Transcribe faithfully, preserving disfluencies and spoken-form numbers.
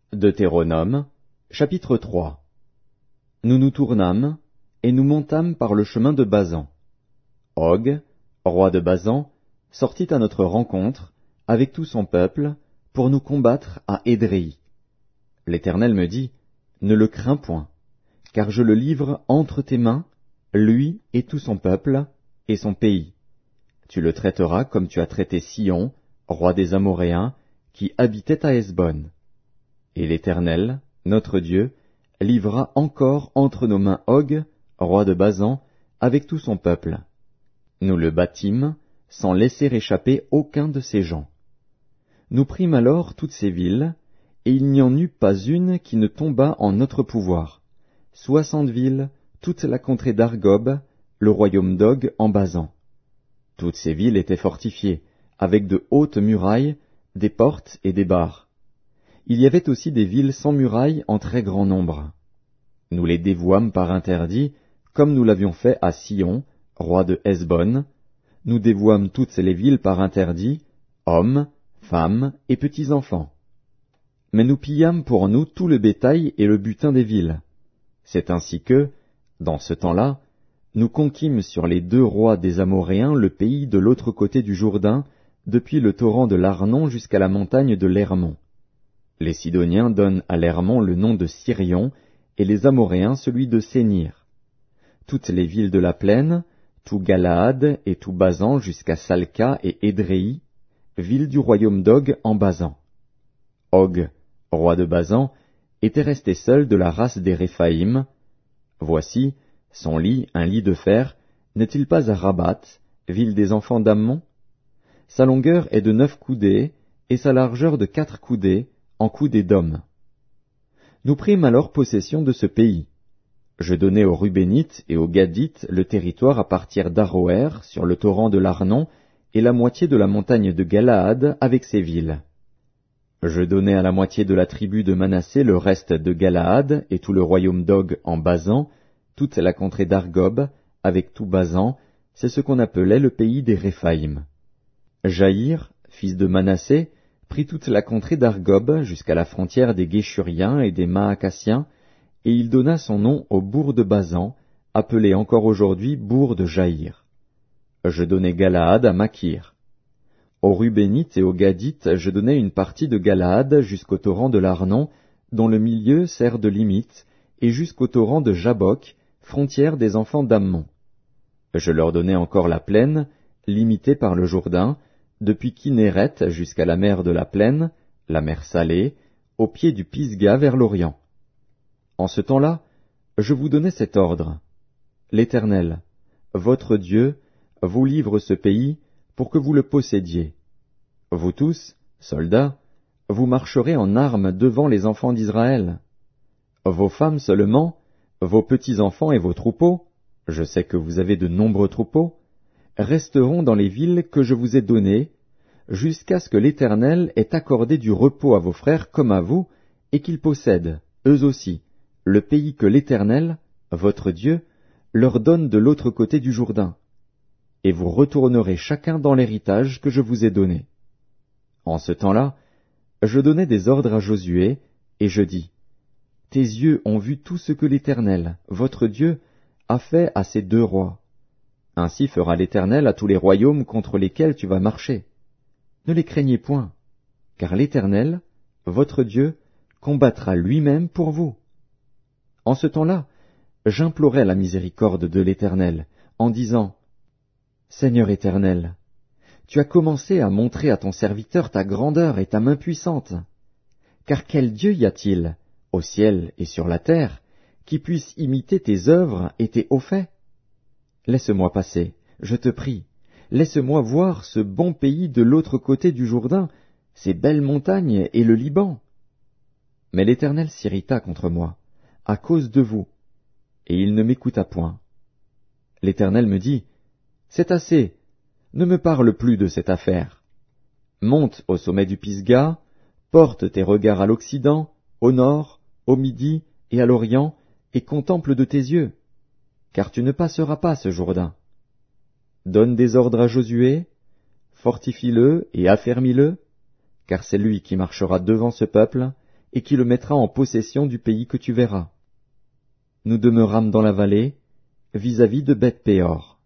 Deutéronome, chapitre trois. Nous nous tournâmes, et nous montâmes par le chemin de Basan. Og, roi de Basan, sortit à notre rencontre, avec tout son peuple, pour nous combattre à Édréi. L'Éternel me dit, ne le crains point, car je le livre entre tes mains, lui et tout son peuple, et son pays. Tu le traiteras comme tu as traité Sihon, roi des Amoréens, qui habitait à Hesbon. Et l'Éternel, notre Dieu, livra encore entre nos mains Og, roi de Basan, avec tout son peuple. Nous le battîmes, sans laisser échapper aucun de ses gens. Nous prîmes alors toutes ces villes, et il n'y en eut pas une qui ne tombât en notre pouvoir. Soixante villes, toute la contrée d'Argob, le royaume d'Og en Basan. Toutes ces villes étaient fortifiées, avec de hautes murailles, des portes et des barres. Il y avait aussi des villes sans murailles en très grand nombre. Nous les dévouâmes par interdit, comme nous l'avions fait à Sihon, roi de Hesbon. Nous dévouâmes toutes les villes par interdit, hommes, femmes et petits-enfants. Mais nous pillâmes pour nous tout le bétail et le butin des villes. C'est ainsi que, dans ce temps-là, nous conquîmes sur les deux rois des Amoréens le pays de l'autre côté du Jourdain, depuis le torrent de l'Arnon jusqu'à la montagne de l'Hermon. Les Sidoniens donnent à l'Hermon le nom de Sirion, et les Amoréens celui de Sénir. Toutes les villes de la plaine, tout Galaad et tout Basan jusqu'à Salca et Édréi, villes du royaume d'Og en Basan. Og, roi de Basan, était resté seul de la race des Réphaïm. Voici, son lit, un lit de fer, n'est-il pas à Rabat, ville des enfants d'Ammon? Sa longueur est de neuf coudées, et sa largeur de quatre coudées, en coudées d'homme. Nous prîmes alors possession de ce pays. Je donnai aux Rubénites et aux Gadites le territoire à partir d'Aroër, sur le torrent de l'Arnon, et la moitié de la montagne de Galaad avec ses villes. Je donnai à la moitié de la tribu de Manassé le reste de Galaad et tout le royaume d'Og en Basan, toute la contrée d'Argob, avec tout Basan, c'est ce qu'on appelait le pays des Réphaïm. Jaïr, fils de Manassé, prit toute la contrée d'Argob jusqu'à la frontière des Guéshuriens et des Maacassiens, et il donna son nom au bourg de Basan, appelé encore aujourd'hui bourg de Jaïr. Je donnai Galaad à Makir. Aux Rubénites et aux Gadites, je donnai une partie de Galaad jusqu'au torrent de l'Arnon, dont le milieu sert de limite, et jusqu'au torrent de Jabbok, frontière des enfants d'Ammon. Je leur donnai encore la plaine, limitée par le Jourdain, depuis Kinéret jusqu'à la mer de la plaine, la mer Salée, au pied du Pisga vers l'Orient. En ce temps-là, je vous donnai cet ordre. L'Éternel, votre Dieu, vous livre ce pays pour que vous le possédiez. Vous tous, soldats, vous marcherez en armes devant les enfants d'Israël. Vos femmes seulement, vos petits-enfants et vos troupeaux, je sais que vous avez de nombreux troupeaux, resteront dans les villes que je vous ai données, jusqu'à ce que l'Éternel ait accordé du repos à vos frères comme à vous, et qu'ils possèdent, eux aussi, le pays que l'Éternel, votre Dieu, leur donne de l'autre côté du Jourdain. Et vous retournerez chacun dans l'héritage que je vous ai donné. En ce temps-là, je donnai des ordres à Josué, et je dis, tes yeux ont vu tout ce que l'Éternel, votre Dieu, a fait à ces deux rois. Ainsi fera l'Éternel à tous les royaumes contre lesquels tu vas marcher. Ne les craignez point, car l'Éternel, votre Dieu, combattra lui-même pour vous. En ce temps-là, j'implorai la miséricorde de l'Éternel, en disant, Seigneur Éternel, tu as commencé à montrer à ton serviteur ta grandeur et ta main puissante. Car quel Dieu y a-t-il, au ciel et sur la terre, qui puisse imiter tes œuvres et tes hauts faits? Laisse-moi passer, je te prie, laisse-moi voir ce bon pays de l'autre côté du Jourdain, ces belles montagnes et le Liban. Mais l'Éternel s'irrita contre moi, à cause de vous, et il ne m'écouta point. L'Éternel me dit, c'est assez, ne me parle plus de cette affaire. Monte au sommet du Pisga, porte tes regards à l'Occident, au nord, au midi et à l'Orient, et contemple de tes yeux, car tu ne passeras pas ce Jourdain. Donne des ordres à Josué, fortifie-le et affermis-le, car c'est lui qui marchera devant ce peuple, et qui le mettra en possession du pays que tu verras. Nous demeurâmes dans la vallée, vis-à-vis de Beth-péor.